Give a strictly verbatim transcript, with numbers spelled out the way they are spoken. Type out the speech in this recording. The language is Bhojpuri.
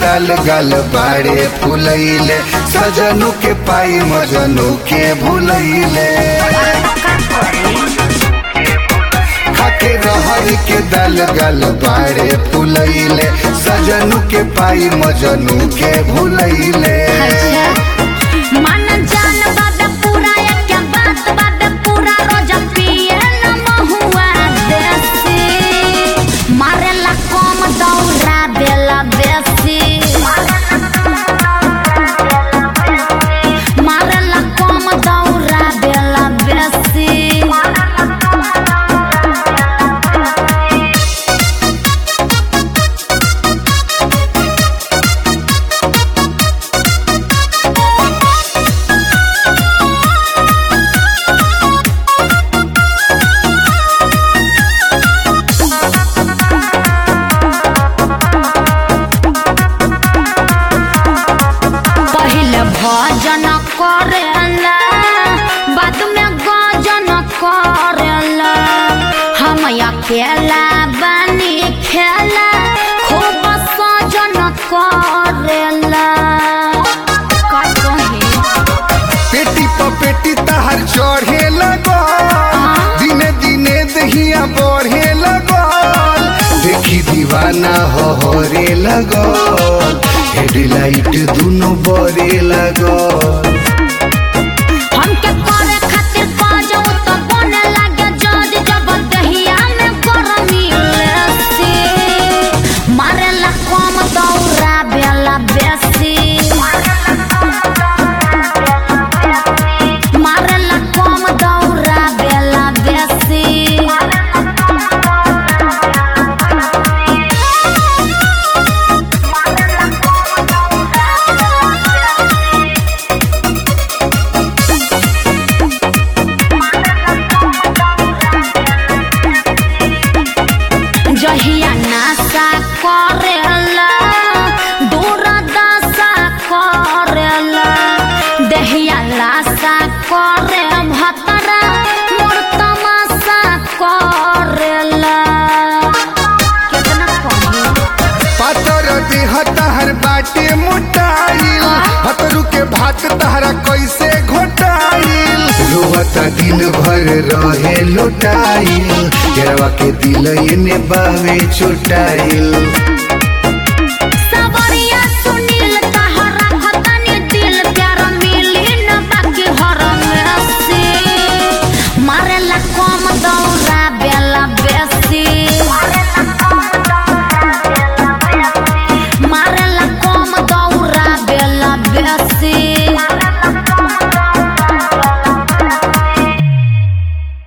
दाल गाल बाड़े फुलैले सजनू के पाई मजनू के भुलैले खाके रहरी के दाल गाल बाड़े फुलैले सजनू के पाई मजनू के भुलैले मन जान बाबे पूरा एक बात बाबे पूरा रोज पिए न महुआ देसी मारेला कम दौरा बेला बेसी मारेला कम दौरा बेला बेसी भजन करेला बाद में गजन करेला हम अकेला बनी खेला खूब सजन करेला पेटी पपेटी तहर चढ़े लगो दिने दिने दहिया बढ़े लगो देखी दीवाना हो रे लगो हेडलाइट दुनो बरे लगो हमके करे खातिर काजो तो बने लागे जज जब दहिया में गरमी लेसी मारेला कम दौरा बेला बेसी मारेला कम दौरा बेला बेसी जहिया नासा करेला दूर दशा करेला दहिया लाशा करे भतरा मोर तमाशा करेला कितना कमी पातर देह तहर बाटे मोटाइल हतरू के भात तहरा कैसे घोटाइल रोवता दिन भर रहे लोटाइल केरवा के दिल एने बावे चोटाइल सबरिया सुनील तहरा खतनी दिल प्यार मिली न बाकी हर में से मारेला कम दौड़